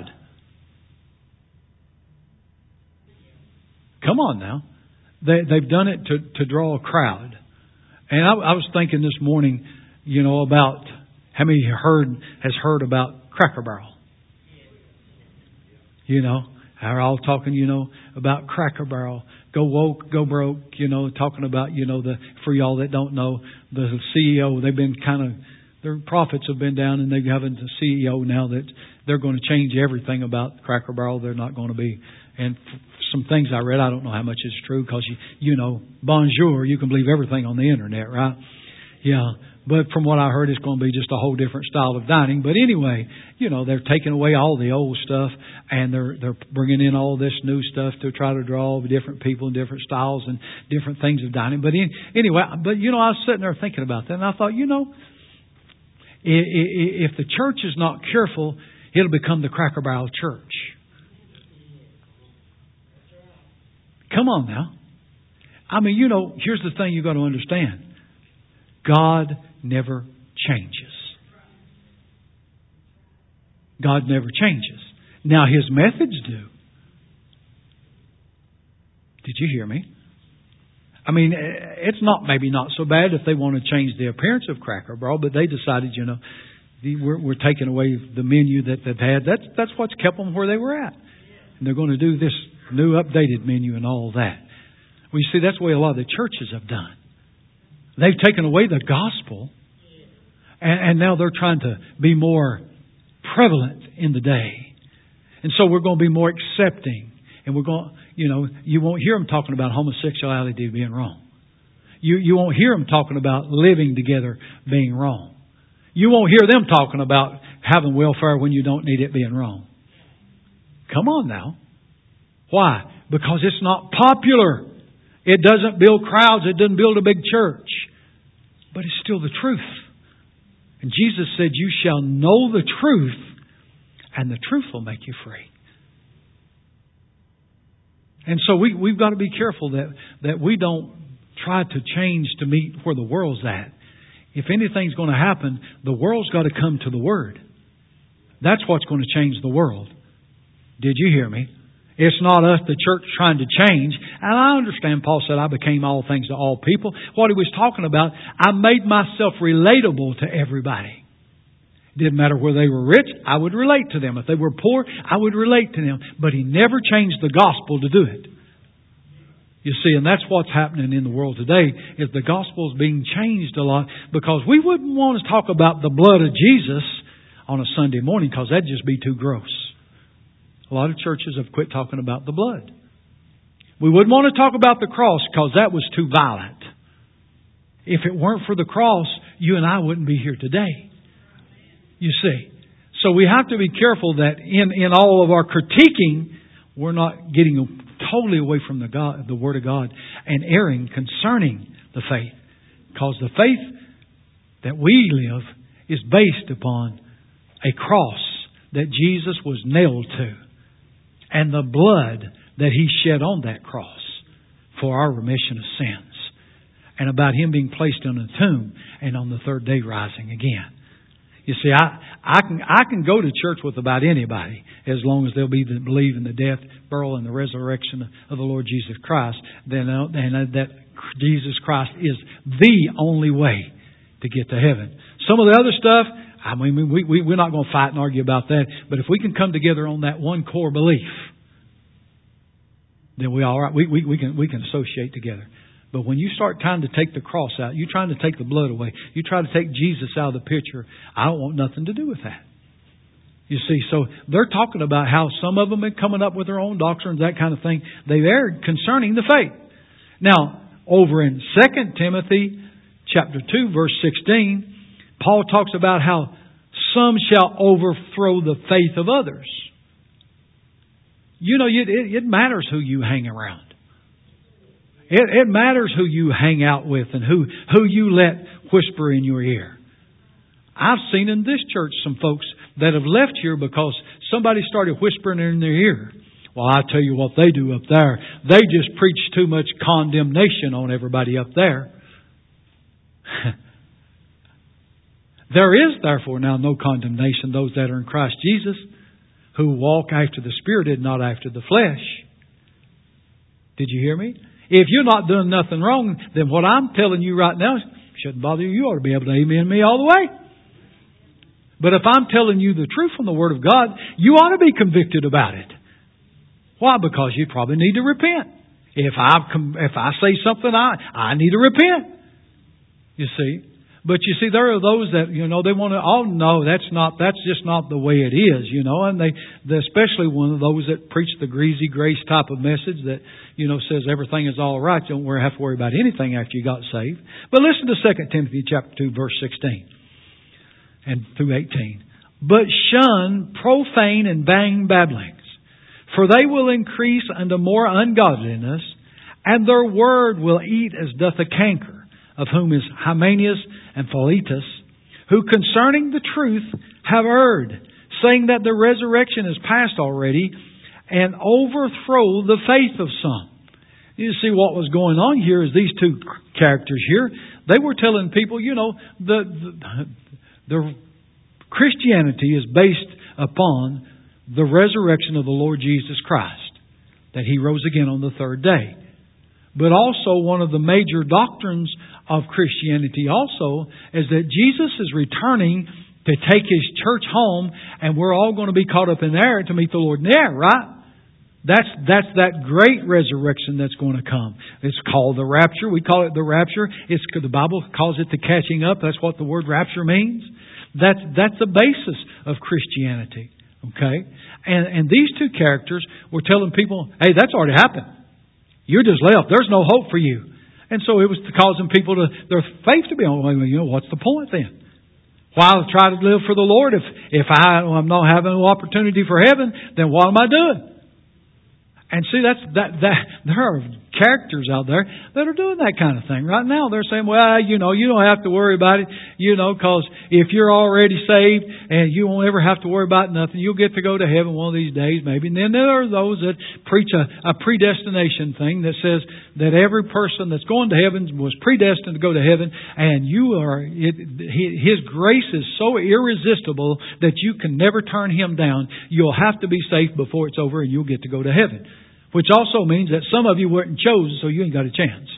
Come on now, they they've done it to to draw a crowd. And I, I was thinking this morning, you know, about how many heard has heard about Cracker Barrel. You know, they're all talking, you know, about Cracker Barrel. Go woke, go broke, you know, talking about, you know, the for y'all that don't know, the C E O, they've been kind of, their profits have been down and they're having the C E O now that they're going to change everything about Cracker Barrel. They're not going to be. And some things I read, I don't know how much is true because, you, you know, bonjour, you can believe everything on the internet, right? Yeah. But from what I heard, it's going to be just a whole different style of dining. But anyway, you know, they're taking away all the old stuff and they're they're bringing in all this new stuff to try to draw different people and different styles and different things of dining. But in, anyway, but you know, I was sitting there thinking about that and I thought, you know, if the church is not careful, it'll become the Cracker Barrel church. Come on now. I mean, you know, here's the thing you've got to understand. God never changes. God never changes. Now, His methods do. Did you hear me? I mean, it's not maybe not so bad if they want to change the appearance of Cracker Barrel, but they decided, you know, we're, we're taking away the menu that they've had. That's that's what's kept them where they were at. And they're going to do this new updated menu and all that. Well, you see, that's the way a lot of the churches have done. They've taken away the gospel, and, and now they're trying to be more prevalent in the day. And so we're going to be more accepting. And we're going, you know, you won't hear them talking about homosexuality being wrong. You, you won't hear them talking about living together being wrong. You won't hear them talking about having welfare when you don't need it being wrong. Come on now. Why? Because it's not popular. It doesn't build crowds. It doesn't build a big church. but it's still the truth. And Jesus said, you shall know the truth, and the truth will make you free. And so we, we've got to be careful that, that we don't try to change to meet where the world's at. If anything's going to happen, the world's got to come to the Word. That's what's going to change the world. Did you hear me? It's not us, the church, trying to change. And I understand Paul said, I became all things to all people. What he was talking about, I made myself relatable to everybody. Didn't matter whether they were rich, I would relate to them. If they were poor, I would relate to them. But he never changed the gospel to do it. You see, and that's what's happening in the world today, is the gospel is being changed a lot, because we wouldn't want to talk about the blood of Jesus on a Sunday morning, because that'd just be too gross. A lot of churches have quit talking about the blood. We wouldn't want to talk about the cross, because that was too violent. If it weren't for the cross, you and I wouldn't be here today. You see. So we have to be careful that in, in all of our critiquing, we're not getting totally away from the God, the Word of God, and erring concerning the faith. Because the faith that we live is based upon a cross that Jesus was nailed to, and the blood that He shed on that cross for our remission of sins, and about Him being placed in a tomb and on the third day rising again. You see, I, I can I can go to church with about anybody as long as they'll be the, believe in the death, burial, and the resurrection of the Lord Jesus Christ. Then uh, and that Jesus Christ is the only way to get to heaven. Some of the other stuff, I mean, we, we we're not going to fight and argue about that. But if we can come together on that one core belief, then we all right. We we, we can we can associate together. But when you start trying to take the cross out, you're trying to take the blood away, you try to take Jesus out of the picture, I don't want nothing to do with that. You see, so they're talking about how some of them are coming up with their own doctrines, that kind of thing. They've erred concerning the faith. Now, over in Second Timothy chapter two, verse sixteen, Paul talks about how some shall overthrow the faith of others. You know, it, it matters who you hang around. It, it matters who you hang out with and who, who you let whisper in your ear. I've seen in this church some folks that have left here because somebody started whispering in their ear. Well, I tell you what they do up there. They just preach too much condemnation on everybody up there. There is therefore now no condemnation those that are in Christ Jesus, who walk after the Spirit and not after the flesh. Did you hear me? If you're not doing nothing wrong, then what I'm telling you right now shouldn't bother you. You ought to be able to amen me all the way. But if I'm telling you the truth from the Word of God, you ought to be convicted about it. Why? Because you probably need to repent. If I if I say something, I I need to repent. You see. But you see, there are those that, you know, they want to, oh no, that's not, that's just not the way it is, you know, and they, they especially one of those that preach the greasy grace type of message that, you know, says everything is all right. You don't have to worry about anything after you got saved. But listen to Second Timothy chapter two, verse sixteen and through eighteen. But shun profane and vain babblings, for they will increase unto more ungodliness, and their word will eat as doth a canker, of whom is Hymenaeus and Philetus, who concerning the truth have erred, saying that the resurrection is past already, and overthrow the faith of some. You see what was going on here is these two characters here, they were telling people, you know, the, the, the Christianity is based upon the resurrection of the Lord Jesus Christ, that He rose again on the third day. But also one of the major doctrines of Christianity also is that Jesus is returning to take His church home, and we're all going to be caught up in the air to meet the Lord in the air, right? That's that's that great resurrection that's going to come. It's called the rapture. We call it the rapture. It's the Bible calls it the catching up. That's what the word rapture means. That's that's the basis of Christianity. Okay, and and these two characters were telling people, "Hey, that's already happened. You're just left. There's no hope for you." And so it was causing people to their faith to be on. You know, what's the point then? Why try to live for the Lord if if I, I'm not having no opportunity for heaven? Then what am I doing? And see, that's that that there are characters out there that are doing that kind of thing right now. They're saying, "Well, you know, you don't have to worry about it, you know, because if you're already saved and you won't ever have to worry about nothing, you'll get to go to heaven one of these days, maybe." And then there are those that preach a, a predestination thing that says that every person that's going to heaven was predestined to go to heaven, and you are it, His grace is so irresistible that you can never turn Him down. You'll have to be saved before it's over, and you'll get to go to heaven. Which also means that some of you weren't chosen, so you ain't got a chance.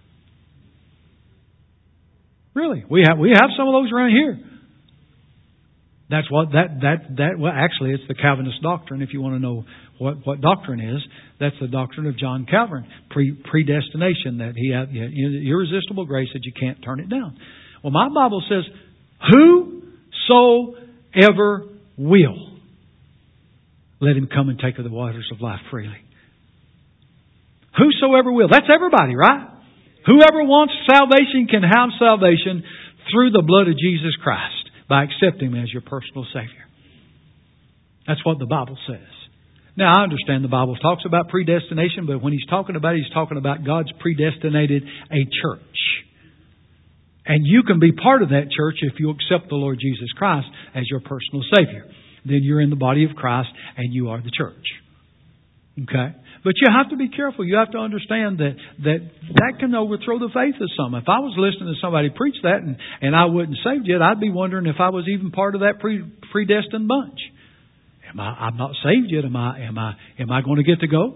Really, we have we have some of those around here. That's what that that that. Well, actually, it's the Calvinist doctrine. If you want to know what what doctrine is, that's the doctrine of John Calvin, pre, predestination. That he had irresistible grace that you can't turn it down. Well, my Bible says, "Whosoever will, let him come and take of the waters of life freely." Whosoever will. That's everybody, right? Whoever wants salvation can have salvation through the blood of Jesus Christ by accepting Him as your personal Savior. That's what the Bible says. Now, I understand the Bible talks about predestination, but when He's talking about it, He's talking about God's predestinated a church. And you can be part of that church if you accept the Lord Jesus Christ as your personal Savior. Then you're in the body of Christ and you are the church. Okay? But you have to be careful. You have to understand that that, that can overthrow the faith of some. If I was listening to somebody preach that and, and I wasn't saved yet, I'd be wondering if I was even part of that pre, predestined bunch. Am I? I'm not saved yet. Am I? Am I? Am I going to get to go?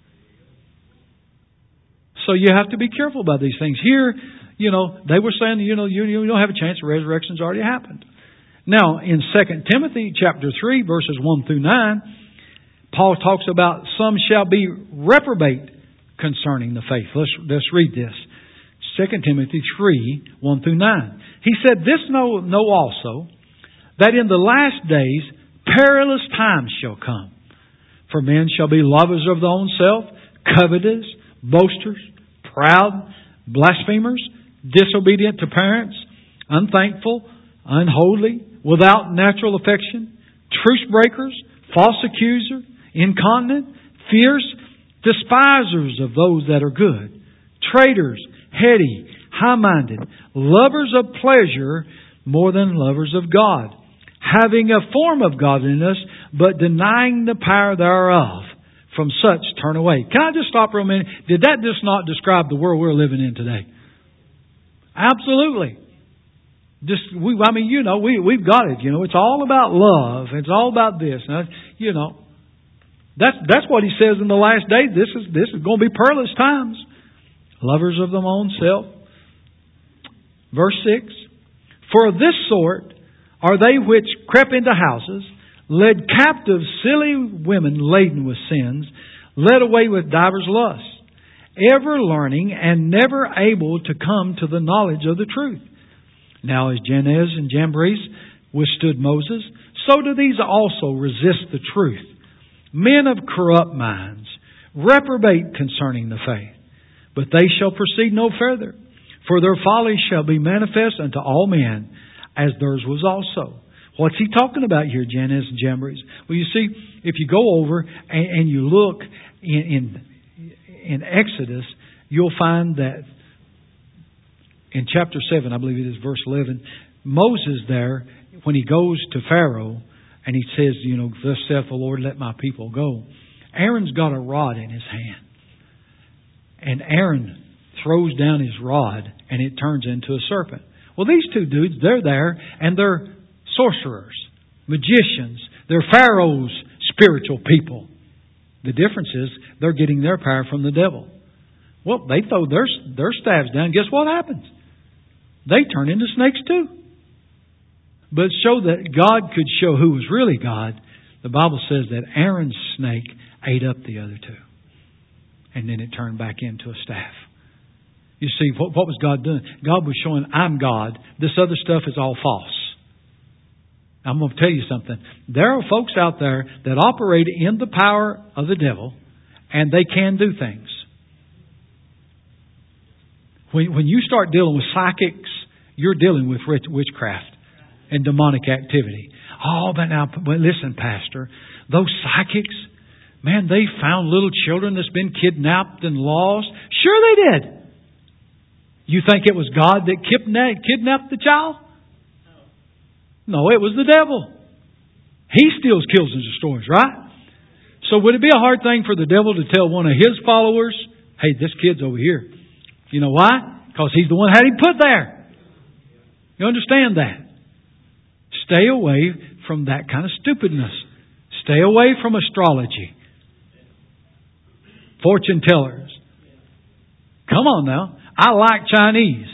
So you have to be careful about these things. Here, you know, they were saying, you know, you, you don't have a chance. The resurrection's already happened. Now, in Second Timothy chapter three, verses one through nine. Paul talks about some shall be reprobate concerning the faith. Let's, let's read this. Second Timothy three, one through nine. He said, "This know, know also, that in the last days perilous times shall come. For men shall be lovers of their own self, covetous, boasters, proud, blasphemers, disobedient to parents, unthankful, unholy, without natural affection, truce breakers, false accusers, incontinent, fierce, despisers of those that are good, traitors, heady, high-minded, lovers of pleasure more than lovers of God, having a form of godliness, but denying the power thereof. From such turn away." Can I just stop for a minute? Did that just not describe the world we're living in today? Absolutely. Just we, I mean, you know, we we've got it. You know, it's all about love. It's all about this. Now, you know, that's that's what he says in the last days. This is this is going to be perilous times. Lovers of their own self. Verse six. "For of this sort are they which crept into houses, led captive silly women laden with sins, led away with divers lusts, ever learning and never able to come to the knowledge of the truth. Now as Jannes and Jambres withstood Moses, so do these also resist the truth. Men of corrupt minds, reprobate concerning the faith. But they shall proceed no further. For their folly shall be manifest unto all men, as theirs was also." What's he talking about here, Jannes and Jambres? Well, you see, if you go over and, and you look in, in, in Exodus, you'll find that in chapter seven, I believe it is verse eleven, Moses there, when he goes to Pharaoh and he says, you know, "Thus saith the Lord, let my people go." Aaron's got a rod in his hand. And Aaron throws down his rod and it turns into a serpent. Well, these two dudes, they're there and they're sorcerers, magicians. They're Pharaoh's spiritual people. The difference is they're getting their power from the devil. Well, they throw their, their staves down. Guess what happens? They turn into snakes too. But so that God could show who was really God, the Bible says that Aaron's snake ate up the other two. And then it turned back into a staff. You see, what, what was God doing? God was showing, I'm God. This other stuff is all false. I'm going to tell you something. There are folks out there that operate in the power of the devil, and they can do things. When, when you start dealing with psychics, you're dealing with witchcraft and demonic activity. Oh, but now, but listen, Pastor, those psychics, Man, they found little children that's been kidnapped and lost. Sure they did. You think it was God that kidnapped the child? No, it was the devil. He steals, kills, and destroys, right? So would it be a hard thing for the devil to tell one of his followers, hey, this kid's over here? You know why? Because he's the one who had him put there. You understand that? Stay away from that kind of stupidness. Stay away from astrology. Fortune tellers. Come on now. I like Chinese.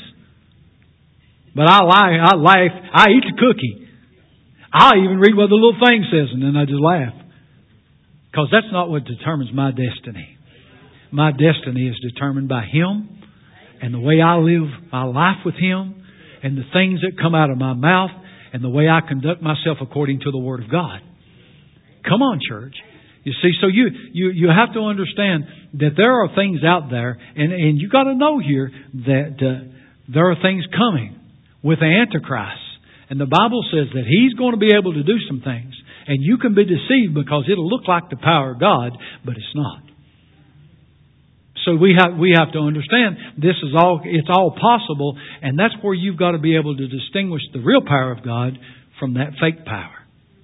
But I like, I laugh, I eat the cookie. I'll even read what the little thing says and then I just laugh. Because that's not what determines my destiny. My destiny is determined by Him and the way I live my life with Him and the things that come out of my mouth and the way I conduct myself according to the Word of God. Come on, church. You see, so you, you, you have to understand that there are things out there, and, and you got to know here that uh, there are things coming with the Antichrist. And the Bible says that he's going to be able to do some things. And you can be deceived because it'll look like the power of God, but it's not. So we have we have to understand this is all it's all possible, and that's where you've got to be able to distinguish the real power of God from that fake power.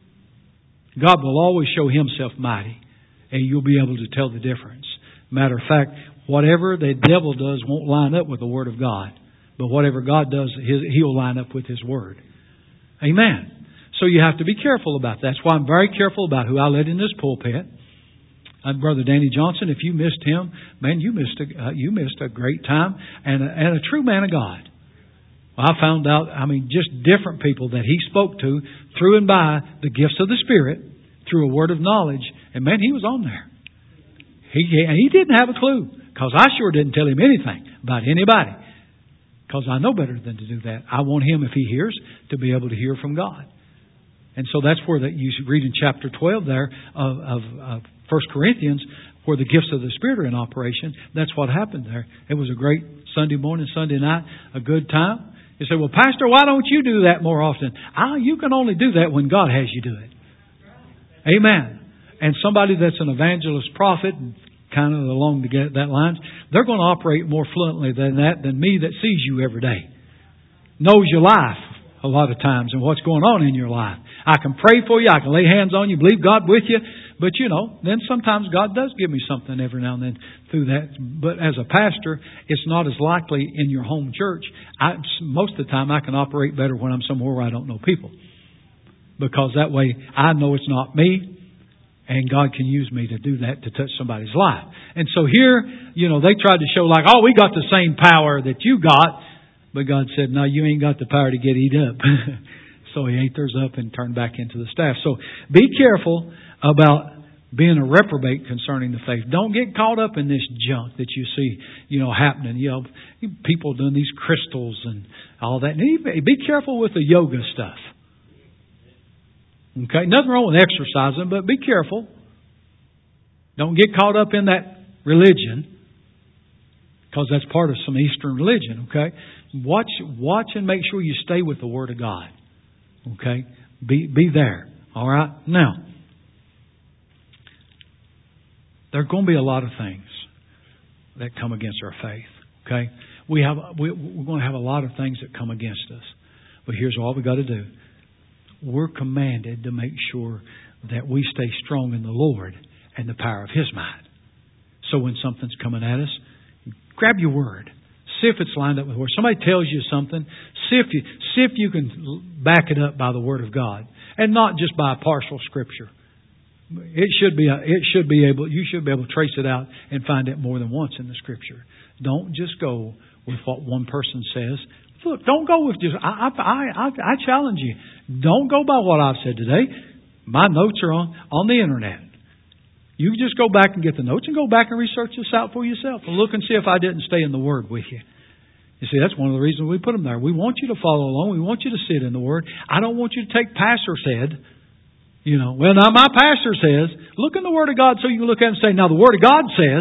God will always show Himself mighty, and you'll be able to tell the difference. Matter of fact, whatever the devil does won't line up with the Word of God. But whatever God does, He'll line up with His Word. Amen. So you have to be careful about that. That's why I'm very careful about who I let in this pulpit. And Brother Danny Johnson, if you missed him, man, you missed a, uh, you missed a great time and a, and a true man of God. I found out, I mean, just different people that he spoke to through and by the gifts of the Spirit, through a word of knowledge. And man, he was on there. He, and he didn't have a clue, because I sure didn't tell him anything about anybody. Because I know better than to do that. I want him, if he hears, to be able to hear from God. And so that's where that you read in chapter twelve there of, of, of First Corinthians, where the gifts of the Spirit are in operation. That's what happened there. It was a great Sunday morning, Sunday night, a good time. You say, well, Pastor, why don't you do that more often? Ah, you can only do that when God has you do it. Amen. And somebody that's an evangelist prophet, kind of along to get that line, they're going to operate more fluently than that than me that sees you every day. Knows your life a lot of times and what's going on in your life. I can pray for you. I can lay hands on you. Believe God with you. But, you know, then sometimes God does give me something every now and then through that. But as a pastor, it's not as likely in your home church. I, most of the time, I can operate better when I'm somewhere where I don't know people. Because that way, I know it's not me. And God can use me to do that, to touch somebody's life. And so here, you know, they tried to show like, oh, we got the same power that you got. But God said, no, you ain't got the power to get eat up. So He ate theirs up and turned back into the staff. So be careful about being a reprobate concerning the faith. Don't get caught up in this junk that you see, you know, happening. You know, people doing these crystals and all that. And be careful with the yoga stuff. Okay, nothing wrong with exercising, but be careful. Don't get caught up in that religion, because that's part of some Eastern religion. Okay, watch, watch, and make sure you stay with the Word of God. Okay, be be there. All right. Now, there are going to be a lot of things that come against our faith. Okay, we have we, we're going to have a lot of things that come against us, but here's what we got to do. We're commanded to make sure that we stay strong in the Lord and the power of His might. So when something's coming at us, grab your word. See if it's lined up with the Word. Somebody tells you something, see if you see if you can back it up by the Word of God, and not just by a partial Scripture. It should be a, it should be able you should be able to trace it out and find it more than once in the Scripture. Don't just go with what one person says. Look, don't go with just, I, I, I, I challenge you. Don't go by what I've said today. My notes are on, on the internet. You just go back and get the notes and go back and research this out for yourself and look and see if I didn't stay in the Word with you. You see, that's one of the reasons we put them there. We want you to follow along. We want you to sit in the Word. I don't want you to take pastor said, you know, well, now my pastor says, look in the Word of God so you can look at it and say, now the Word of God says.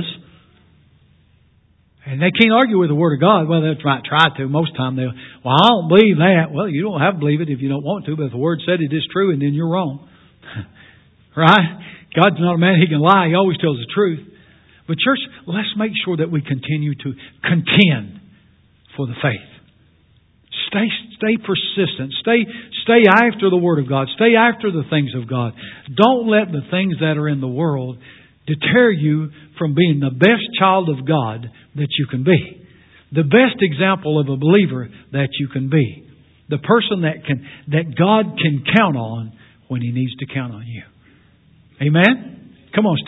And they can't argue with the Word of God. Well, they'll try, try to. Most of the time they'll, well, I don't believe that. Well, you don't have to believe it if you don't want to. But if the Word said it is true, and then you're wrong. Right? God's not a man, He can lie. He always tells the truth. But church, let's make sure that we continue to contend for the faith. Stay, stay persistent. Stay, stay after the Word of God. Stay after the things of God. Don't let the things that are in the world deter you from being the best child of God that you can be. The best example of a believer that you can be. The person that can, that God can count on when He needs to count on you. Amen? Come on.